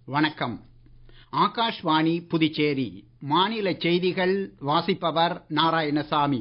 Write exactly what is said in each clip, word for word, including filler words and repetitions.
வணக்கம். ஆகாஷ்வாணி புதுச்சேரி மாநில செய்திகள் வாசிப்பவர் நாராயணசாமி.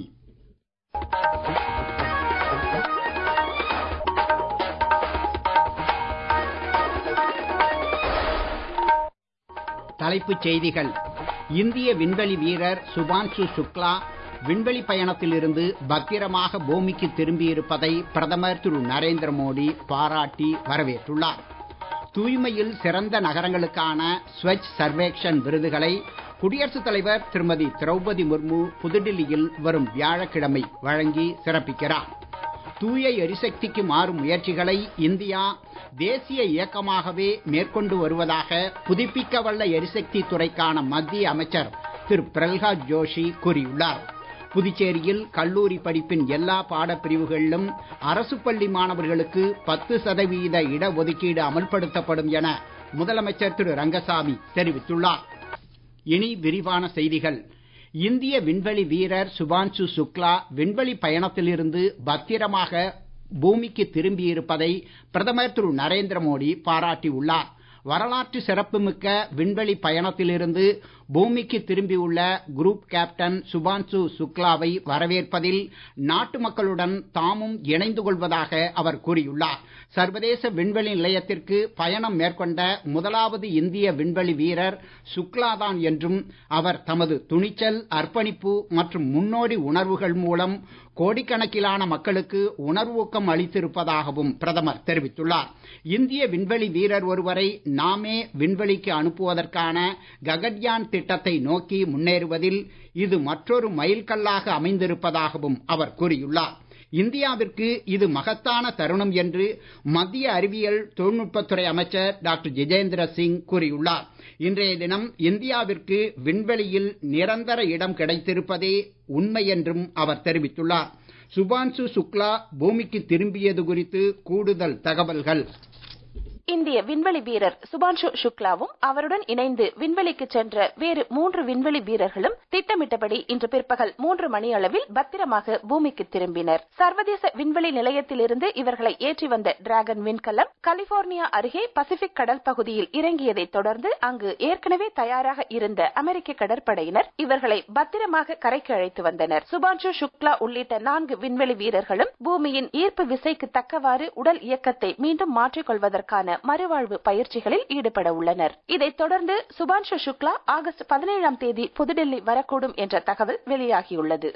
தலைப்புச் செய்திகள். இந்திய விண்வெளி வீரர் சுபான்சு சுக்லா விண்வெளி பயணத்தில் இருந்து பத்திரமாக பூமிக்கு திரும்பியிருப்பதை பிரதமர் திரு நரேந்திர மோடி பாராட்டி வரவேற்றுள்ளார். தூய்மையில் சிறந்த நகரங்களுக்கான ஸ்வச் சர்வேக்ஷன் விருதுகளை குடியரசுத் தலைவர் திருமதி திரௌபதி முர்மு புதுடில்லியில் வரும் வியாழக்கிழமை வழங்கி சிறப்பிக்கிறார். தூய எரிசக்திக்கு மாறும் முயற்சிகளை இந்தியா தேசிய இயக்கமாகவே மேற்கொண்டு வருவதாக புதுப்பிக்கவல்ல எரிசக்தி துறைக்கான மத்திய அமைச்சர் திரு பிரல்ஹாத் ஜோஷி கூறியுள்ளார். புதுச்சேரியில் கல்லூரி படிப்பின் எல்லா பாடப்பிரிவுகளிலும் அரசு பள்ளி மாணவர்களுக்கு பத்து சதவீத இடஒதுக்கீடு அமல்படுத்தப்படும் என முதலமைச்சர் திரு ரங்கசாமி தெரிவித்துள்ளார். இனி விரிவான செய்திகள். இந்திய விண்வெளி வீரர் சுபான்சு சுக்லா விண்வெளி பயணத்திலிருந்து பத்திரமாக பூமிக்கு திரும்பியிருப்பதை பிரதமர் திரு நரேந்திர மோடி பாராட்டியுள்ளார். வரலாற்று சிறப்புமிக்க விண்வெளி பயணத்திலிருந்து பூமிக்கு திரும்பியுள்ள குரூப் கேப்டன் சுபான்சு சுக்லாவை வரவேற்பதில் நாட்டு மக்களுடன் தாமும் இணைந்து கொள்வதாக அவர் கூறியுள்ளார். சர்வதேச விண்வெளி நிலையத்திற்கு பயணம் மேற்கொண்ட முதலாவது இந்திய விண்வெளி வீரர் சுக்லாதான் என்றும் அவர் தமது துணிச்சல், அர்ப்பணிப்பு மற்றும் முன்னோடி உணர்வுகள் மூலம் கோடிக்கணக்கிலான மக்களுக்கு உணர்வூக்கம் அளித்திருப்பதாகவும் பிரதமர் தெரிவித்துள்ளார். இந்திய விண்வெளி வீரர் ஒருவரை நாமே விண்வெளிக்கு அனுப்புவதற்கான ககன்யான் திட்டத்தை நோக்கி முன்னேறுவதில் இது மற்றொரு மைல்கல்லாக அமைந்திருப்பதாகவும் அவர் கூறியுள்ளார். இந்தியாவிற்கு இது மகத்தான தருணம் என்று மத்திய அறிவியல் தொழில்நுட்பத்துறை அமைச்சர் டாக்டர் ஜிதேந்திர சிங் கூறியுள்ளார். இன்றைய தினம் இந்தியாவிற்கு விண்வெளியில் நிரந்தர இடம் கிடைத்திருப்பதே உண்மை என்றும் அவர் தெரிவித்துள்ளார். சுபான்சு சுக்லா பூமிக்கு திரும்பியது குறித்து கூடுதல் தகவல்கள். இந்திய விண்வெளி வீரர் சுபான்சு சுக்லாவும் அவருடன் இணைந்து விண்வெளிக்கு சென்ற வேறு மூன்று விண்வெளி வீரர்களும் திட்டமிட்டபடி இன்று பிற்பகல் மூன்று மணி அளவில் பத்திரமாக பூமிக்கு திரும்பினர். சர்வதேச விண்வெளி நிலையத்திலிருந்து இவர்களை ஏற்றி வந்த டிராகன் விண்கலம் கலிபோர்னியா அருகே பசிபிக் கடல் பகுதியில் இறங்கியதை தொடர்ந்து அங்கு ஏற்கனவே தயாராக இருந்த அமெரிக்க கடற்படையினர் இவர்களை பத்திரமாக கரைக்கு அழைத்து வந்தனர். சுபான்சு சுக்லா உள்ளிட்ட நான்கு விண்வெளி வீரர்களும் பூமியின் ஈர்ப்பு விசைக்கு தக்கவாறு உடல் இயக்கத்தை மீண்டும் மாற்றிக் கொள்வதற்கான மறுவாழ்வு பயிற்சிகளில் ஈடுபட உள்ளனர். இதைத் தொடர்ந்து சுபான்சு சுக்லா ஆகஸ்ட் பதினேழாம் தேதி புதுடெல்லி வரக்கூடும் என்ற தகவல் வெளியாகியுள்ளது.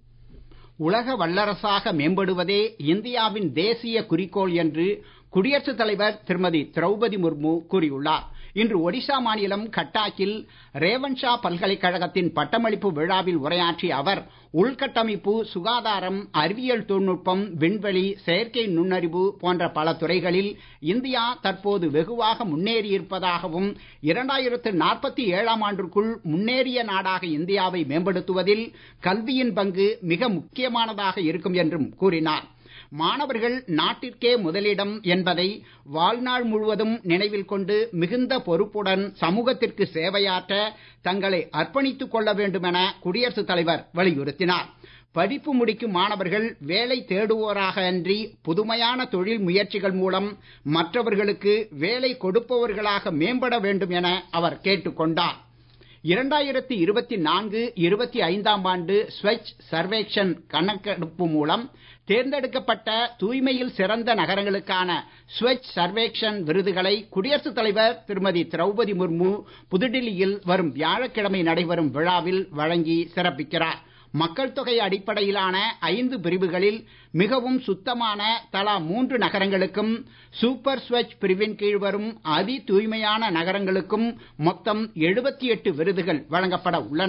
உலக வல்லரசாக மேம்படுவதே இந்தியாவின் தேசிய குறிக்கோள் என்று குடியரசுத் தலைவர் திருமதி திரௌபதி முர்மு கூறியுள்ளார். இன்று ஒடிசா மாநிலம் கட்டாக்கில் ரேவன்ஷா பல்கலைக்கழகத்தின் பட்டமளிப்பு விழாவில் உரையாற்றிய அவர் உள்கட்டமைப்பு, சுகாதாரம், அறிவியல் தொழில்நுட்பம், விண்வெளி, செயற்கை நுண்ணறிவு போன்ற பல துறைகளில் இந்தியா தற்போது வெகுவாக முன்னேறியிருப்பதாகவும் இரண்டாயிரத்து நாற்பத்தி ஏழாம் ஆண்டிற்குள் முன்னேறிய நாடாக இந்தியாவை மேம்படுத்துவதில் கல்வியின் பங்கு மிக முக்கியமானதாக இருக்கும் என்றும் கூறினார். மாணவர்கள் நாட்டிற்கே முதலிடம் என்பதை வாழ்நாள் முழுவதும் நினைவில் கொண்டு மிகுந்த பொறுப்புடன் சமூகத்திற்கு சேவையாற்ற தங்களை அர்ப்பணித்துக் கொள்ள வேண்டும் என குடியரசுத் தலைவர் வலியுறுத்தினார். படிப்பு முடிக்கும் மாணவர்கள் வேலை தேடுவோராக அன்றி புதுமையான தொழில் முயற்சிகள் மூலம் மற்றவர்களுக்கு வேலை கொடுப்பவர்களாக மேம்பட வேண்டும் என அவர் கேட்டுக் கொண்டார். இரண்டாயிரத்து இருபத்தி நான்கு இருபத்தி ஐந்தாம் ஆண்டு ஸ்வச் சர்வேக்ஷன் கணக்கெடுப்பு மூலம் தேர்ந்தெடுக்கப்பட்ட தூய்மையில் சிறந்த நகரங்களுக்கான ஸ்வச் சர்வேக்ஷன் விருதுகளை குடியரசுத் தலைவர் திருமதி திரௌபதி முர்மு புதுடில்லியில் வரும் வியாழக்கிழமை நடைபெறும் விழாவில் வழங்கி சிறப்பிக்கிறார். மக்கள் தொகை அடிப்படையிலான ஐந்து பிரிவுகளில் மிகவும் சுத்தமான தலா மூன்று நகரங்களுக்கும் சூப்பர் ஸ்வச் பிரிவின் கீழ் வரும் அதி தூய்மையான நகரங்களுக்கும் மொத்தம் எழுபத்தி எட்டு விருதுகள் வழங்கப்பட உள்ளன.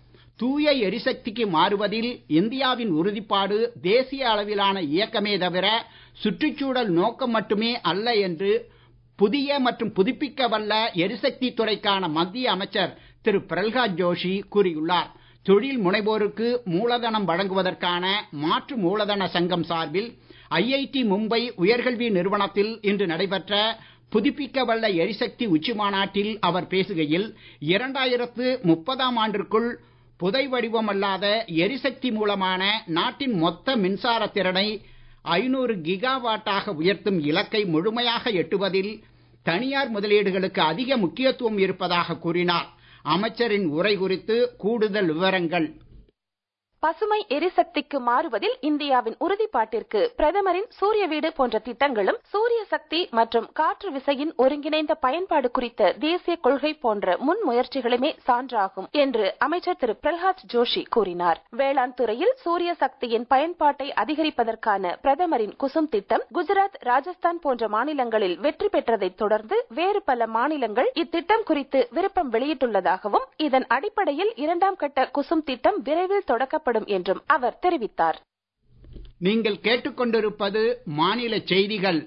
தூய எரிசக்திக்கு மாறுவதில் இந்தியாவின் உறுதிப்பாடு தேசிய அளவிலான இயக்கமே தவிர சுற்றுச்சூழல் நோக்கம் மட்டுமே அல்ல என்று புதிய மற்றும் புதுப்பிக்கவல்ல எரிசக்தி துறைக்கான மத்திய அமைச்சர் திரு பிரல்ஹாத் ஜோஷி கூறியுள்ளார். தொழில் முனைவோருக்கு மூலதனம் வழங்குவதற்கான மாற்று மூலதன சங்கம் சார்பில் ஐஐடி மும்பை உயர்கல்வி நிறுவனத்தில் இன்று நடைபெற்ற புதுப்பிக்கவல்ல எரிசக்தி உச்சி மாநாட்டில் அவர் பேசுகையில் இரண்டாயிரத்து முப்பதாம் ஆண்டிற்குள் புதை வடிவமல்லாத எரிசக்தி மூலமான நாட்டின் மொத்த மின்சார திறனை ஐநூறு கிகாவாட்டாக உயர்த்தும் இலக்கை முழுமையாக எட்டுவதில் தனியார் முதலீடுகளுக்கு அதிக முக்கியத்துவம் இருப்பதாக கூறினார். அமைச்சரின் உரை குறித்து கூடுதல் விவரங்கள். பசுமை எரிசக்திக்கு மாறுவதில் இந்தியாவின் உறுதிப்பாட்டிற்கு பிரதமரின் சூரிய வீடு போன்ற திட்டங்களும் சூரிய சக்தி மற்றும் காற்று விசையின் ஒருங்கிணைந்த பயன்பாடு குறித்த தேசிய கொள்கை போன்ற முன் முயற்சிகளுமே சான்றாகும் என்று அமைச்சர் திரு பிரல்ஹாத் ஜோஷி கூறினார். வேளாண் துறையில் சூரிய சக்தியின் பயன்பாட்டை அதிகரிப்பதற்கான பிரதமரின் குசும் திட்டம் குஜராத், ராஜஸ்தான் போன்ற மாநிலங்களில் வெற்றி பெற்றதைத் தொடர்ந்து வேறு பல மாநிலங்கள் இத்திட்டம் குறித்து விருப்பம் வெளியிட்டுள்ளதாகவும் இதன் அடிப்படையில் இரண்டாம் கட்ட குசும் திட்டம் விரைவில் தொடக்க என்றும் அவர் தெரிவித்தார். நீங்கள் கேட்டுக்கொண்டிருப்பது மாநில செய்திகள்.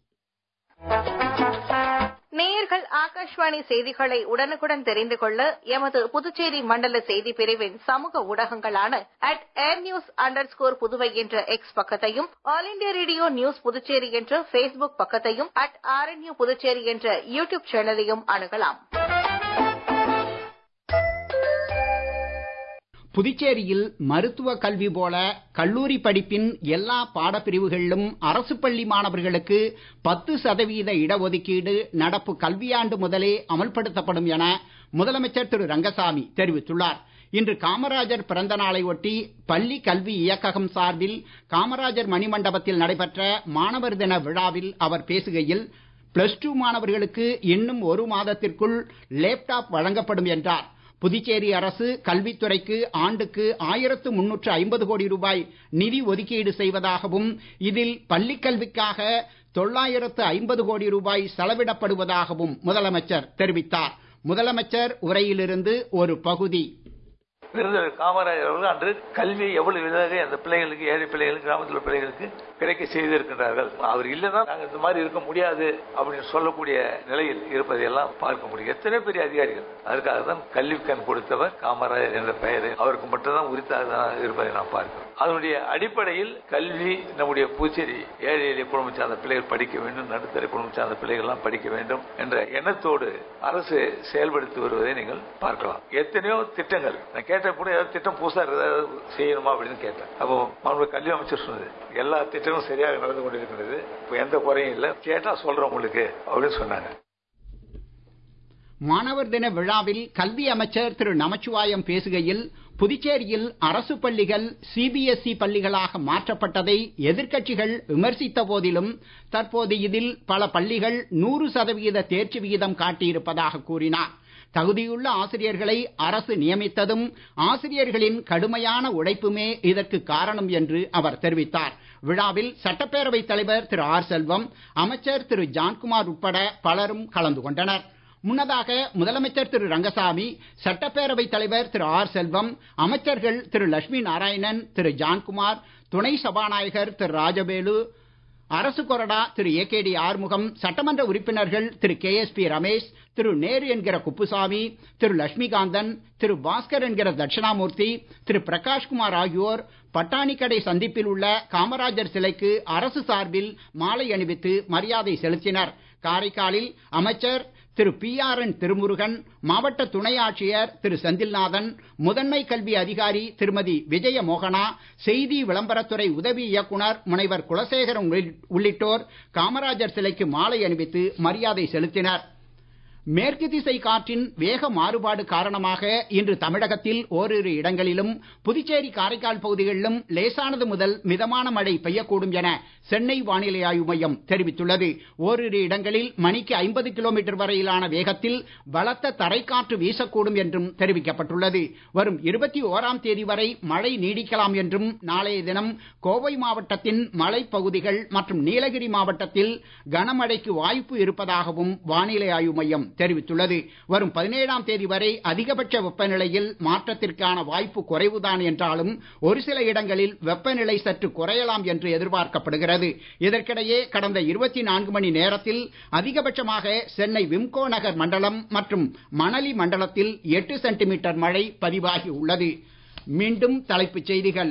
நேயர்கள் ஆகாஷ்வாணி செய்திகளை உடனுக்குடன் தெரிந்து கொள்ள எமது புதுச்சேரி மண்டல செய்தி பிரிவின் சமூக ஊடகங்களான at air news under score Puduvai என்ற எக்ஸ் பக்கத்தையும், all India radio news Puducherry என்ற பேஸ்புக் பக்கத்தையும், அட் ஆர்என்யூ புதுச்சேரி என்ற யூடியூப் சேனலையும் அணுகலாம். புதுச்சேரியில் மருத்துவ கல்வி போல கல்லூரி படிப்பின் எல்லா பாடப்பிரிவுகளிலும் அரசு பள்ளி மாணவர்களுக்கு பத்து சதவீத இடஒதுக்கீடு நடப்பு கல்வியாண்டு முதலே அமல்படுத்தப்படும் என முதலமைச்சர் திரு ரங்கசாமி தெரிவித்துள்ளார். இன்று காமராஜர் பிறந்த நாளை ஒட்டி பள்ளி கல்வி இயக்ககம் சார்பில் காமராஜர் மணிமண்டபத்தில் நடைபெற்ற மாணவர் தின விழாவில் அவர் பேசுகையில், பிளஸ் டூ மாணவர்களுக்கு இன்னும் ஒரு மாதத்திற்குள் லேப்டாப் வழங்கப்படும் என்றார். புதுச்சேரி அரசு கல்வித்துறைக்கு ஆண்டுக்கு ஆயிரத்து முன்னூற்று ஐம்பது கோடி ரூபாய் நிதி ஒதுக்கீடு செய்வதாகவும் இதில் பள்ளிக் கல்விக்காக தொள்ளாயிரத்து ஐம்பது கோடி ரூபாய் செலவிடப்படுவதாகவும் முதலமைச்சர் தெரிவித்தார். முதலமைச்சர் உரையிலிருந்து ஒரு பகுதி. விருந்தினர் காமராஜர் அவர்கள் அன்று கல்வி எவ்வளவு விதமாக அந்த பிள்ளைகளுக்கு, ஏழை பிள்ளைகளுக்கு, கிராமத்தில் பிள்ளைகளுக்கு கிடைக்க செய்திருக்கின்றார்கள். அவர் இல்லைன்னா நாங்கள் இந்த மாதிரி இருக்க முடியாது அப்படின்னு சொல்லக்கூடிய நிலையில் இருப்பதை எல்லாம் பார்க்க முடியும். எத்தனை பெரிய அதிகாரிகள். அதற்காக தான் கல்வி கண் கொடுத்தவர் காமராஜர் என்ற பெயரை அவருக்கு மட்டும்தான் உரித்தாக இருப்பதை நாம் பார்க்கிறோம். அதனுடைய அடிப்படையில் கல்வி நம்முடைய புதுச்சேரி ஏழை எளிய குடும்பம் சார்ந்த பிள்ளைகள் படிக்க வேண்டும், நடுத்தர குடும்பம் சார்ந்த பிள்ளைகள் எல்லாம் படிக்க வேண்டும் என்ற எண்ணத்தோடு அரசு செயல்படுத்தி வருவதை நீங்கள் பார்க்கலாம். எத்தனையோ திட்டங்கள் நான் கேட்ட கூட ஏதாவது திட்டம் புதுசா ஏதாவது செய்யணுமா அப்படின்னு கேட்டேன். அப்போ மாண்புமிகு கல்வி அமைச்சர் சொன்னது எல்லா திட்டமும் சரியாக நடந்து கொண்டிருக்கிறது, எந்த குறையும் இல்லை, கேட்டா சொல்றோம் உங்களுக்கு அப்படின்னு சொன்னாங்க. மாணவர் தின விழாவில் கல்வி அமைச்சர் திரு நமச்சிவாயம் பேசுகையில், புதுச்சேரியில் அரசு பள்ளிகள் சிபிஎஸ்இ பள்ளிகளாக மாற்றப்பட்டதை எதிர்க்கட்சிகள் விமர்சித்த போதிலும் தற்போது இதில் பல பள்ளிகள் நூறு சதவீத தேர்ச்சி விகிதம் காட்டியிருப்பதாக கூறினார். தகுதியுள்ள ஆசிரியர்களை அரசு நியமித்ததும் ஆசிரியர்களின் கடுமையான உழைப்புமே இதற்கு காரணம் என்று அவர் தெரிவித்தார். விழாவில் சட்டப்பேரவைத் தலைவர் திரு ஆர் செல்வம், அமைச்சர் திரு ஜான்குமார் உட்பட பலரும் கலந்து கொண்டனர். முன்னதாக முதலமைச்சர் திரு ரங்கசாமி, சட்டப்பேரவைத் தலைவர் திரு ஆர் செல்வம், அமைச்சர்கள் திரு லட்சுமி நாராயணன், திரு ஜான்குமார், துணை சபாநாயகர் திரு ராஜவேலு, அரசு கொறடா திரு ஏ கே டி ஆறுமுகம், சட்டமன்ற உறுப்பினர்கள் திரு கே எஸ் பி ரமேஷ், திரு நேரு என்கிற குப்புசாமி, திரு லட்சுமிகாந்தன், திரு பாஸ்கர் என்கிற தட்சிணாமூர்த்தி, திரு பிரகாஷ்குமார் ஆகியோர் பட்டாணிக்கடை சந்திப்பில் உள்ள காமராஜர் சிலைக்கு அரசு சார்பில் மாலை அணிவித்து மரியாதை செலுத்தினர். காரைக்காலில் அமைச்சர் திரு பி ஆர் என் திருமுருகன், மாவட்ட துணை ஆட்சியர் திரு செந்தில்நாதன், முதன்மை கல்வி அதிகாரி திருமதி விஜய மோகனா, செய்தி விளம்பரத்துறை உதவி இயக்குனர் முனைவர் குலசேகரன் உள்ளிட்டோர் காமராஜர் சிலைக்கு மாலை அணிவித்து மரியாதை செலுத்தினர். மேற்கு திசை காற்றின் வேக மாறுபாடு காரணமாக இன்று தமிழகத்தில் ஓரிரு இடங்களிலும் புதுச்சேரி காரைக்கால் பகுதிகளிலும் லேசானது முதல் மிதமான மழை பெய்யக்கூடும் என சென்னை வானிலை ஆய்வு மையம் தெரிவித்துள்ளது. ஓரிரு இடங்களில் மணிக்கு ஐம்பது கிலோமீட்டர் வரையிலான வேகத்தில் பலத்த தரைக்காற்று வீசக்கூடும் என்றும் தெரிவிக்கப்பட்டுள்ளது. வரும் இருபத்தி ஓராம் தேதி வரை மழை நீடிக்கலாம் என்றும், நாளைய தினம் கோவை மாவட்டத்தின் மலைப்பகுதிகள் மற்றும் நீலகிரி மாவட்டத்தில் கனமழைக்கு வாய்ப்பு இருப்பதாகவும் வானிலை ஆய்வு மையம் தெரிவித்துள்ளது. வரும் பதினேழாம் தேதி வரை அதிகபட்ச வெப்பநிலையில் மாற்றத்திற்கான வாய்ப்பு குறைவுதான் என்றாலும் ஒரு சில இடங்களில் வெப்பநிலை சற்று குறையலாம் என்று எதிர்பார்க்கப்படுகிறது. இதற்கிடையே கடந்த இருபத்தி நான்கு மணி நேரத்தில் அதிகபட்சமாக சென்னை விம்கோ நகர் மண்டலம் மற்றும் மணலி மண்டலத்தில் எட்டு சென்டிமீட்டர் மழை பதிவாகி உள்ளது. மீண்டும் தலைப்புச் செய்திகள்.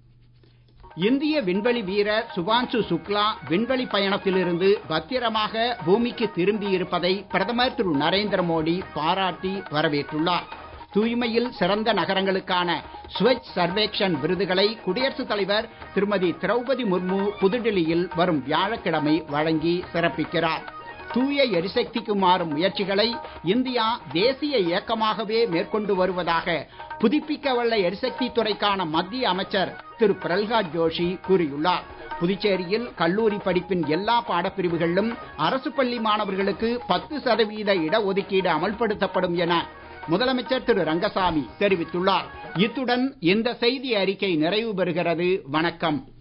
இந்திய விண்வெளி வீரர் சுபான்சு சுக்லா விண்வெளி பயணத்திலிருந்து பத்திரமாக பூமிக்கு திரும்பி இருப்பதை பிரதமர் திரு நரேந்திர மோடி பாராட்டி வரவேற்றுள்ளார். தூய்மையில் சிறந்த நகரங்களுக்கான ஸ்வச் சர்வேக்ஷன் விருதுகளை குடியரசுத் தலைவர் திருமதி திரௌபதி முர்மு புதுடில்லியில் வரும் வியாழக்கிழமை வழங்கி சிறப்பிக்கிறார். தூய எரிசக்திக்கு மாறும் முயற்சிகளை இந்தியா தேசிய இயக்கமாகவே மேற்கொண்டு வருவதாக புதுப்பிக்கவல்ல எரிசக்தி துறைக்கான மத்திய அமைச்சர் திரு பிரல்ஹாத் ஜோஷி கூறியுள்ளார். புதுச்சேரியில் கல்லூரி படிப்பின் எல்லா பாடப்பிரிவுகளிலும் அரசு பள்ளி மாணவர்களுக்கு பத்து சதவீத இடஒதுக்கீடு அமல்படுத்தப்படும் என முதலமைச்சர் திரு ரங்கசாமி தெரிவித்துள்ளார். இத்துடன் இந்த செய்தி அறிக்கை நிறைவு பெறுகிறது. வணக்கம்.